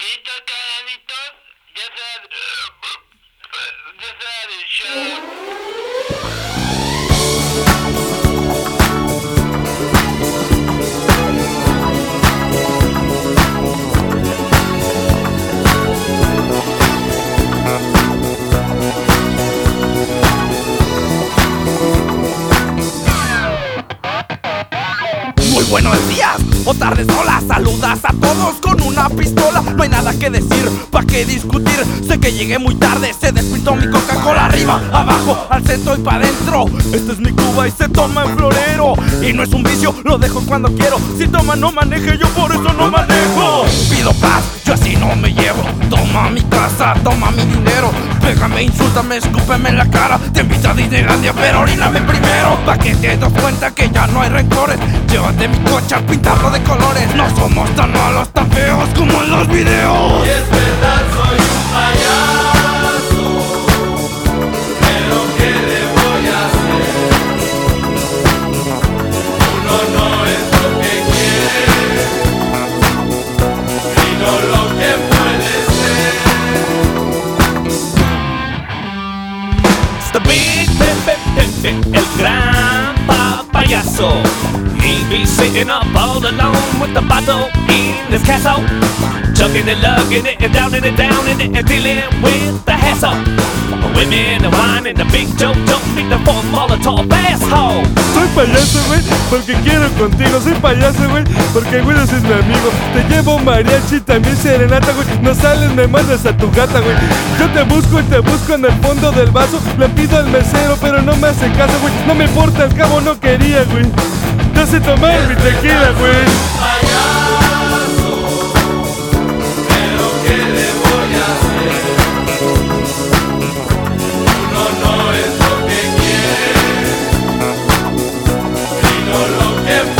Listo, canalitos, ya será el show. Muy buenos días o tardes, hola, saludas a todos con una pistola. No hay nada que decir, pa' qué discutir. Sé que llegué muy tarde, se despintó mi Coca-Cola. Arriba, abajo, al centro y pa' dentro. Esta es mi Cuba y se toma en florero. Y no es un vicio, lo dejo cuando quiero. Si toma no maneje, yo por eso no manejo. Pido paz, yo así no me llevo. Toma mi casa, toma mi dinero. Pégame, insúltame, escúpeme en la cara. Te invito a Disneylandia, pero oríname primero. Pa' que te des cuenta que ya no hay rencores. Llévate mi coche a pintarlo de colores. No somos tan malos, tan feos como en los videos. Y es verdad, soy un payaso, pero ¿qué le voy a hacer? Uno no es lo que quiere, sino lo que puede ser. It's the big, el gran payaso. He be sitting up all alone with the bottle in his castle, chugging and lugging it and downing it down in it and dealing with the hassle. Women, the wine and the big joke, don't need the four Molotov asshole. Soy payaso, güey, porque quiero contigo. Soy payaso, güey, porque güey, ese es mi amigo. Te llevo mariachi, también serenata, güey. No sales, me mandas a tu gata, güey. Yo te busco y te busco en el fondo del vaso. Le pido al mesero, pero no me hace caso, güey. No me importa, al cabo no quería, güey. Te hace tomar mi tequila, güey. Payaso, pero ¿qué le voy a hacer? Uno no es lo que quiere, sino lo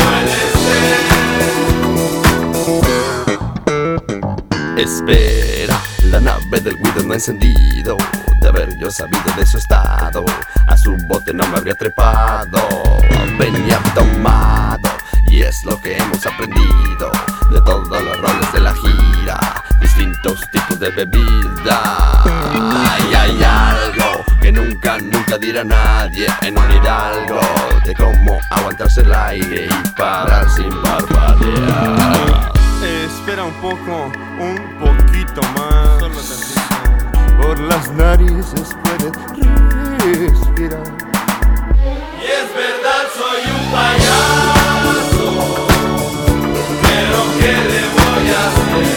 que puede ser. Espera, la nave del Guido no ha encendido. De haber yo sabido de su estado, a su bote no me habría trepado. Venía tomado, y es lo que hemos aprendido de todos los roles de la gira, distintos tipos de bebida. Y hay algo que nunca dirá nadie en un hidalgo, de cómo aguantarse el aire y parar sin barbadear. Espera un poco, un poquito más. Solo tantito. Por las narices puedes respirar. Y es verdad, soy un payaso, pero ¿qué le voy a hacer?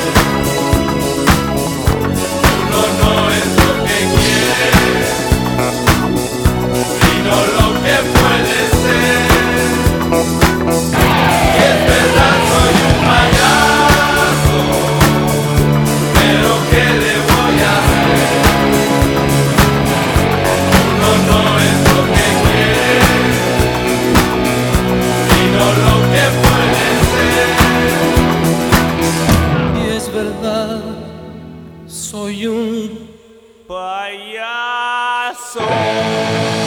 Uno no es lo que quiere, sino lo que puede ser. Y es verdad, soy un payaso, pero ¿qué le voy a hacer? Uno no es lo que quiere, sino lo que puede ser. Y es verdad, soy un payaso.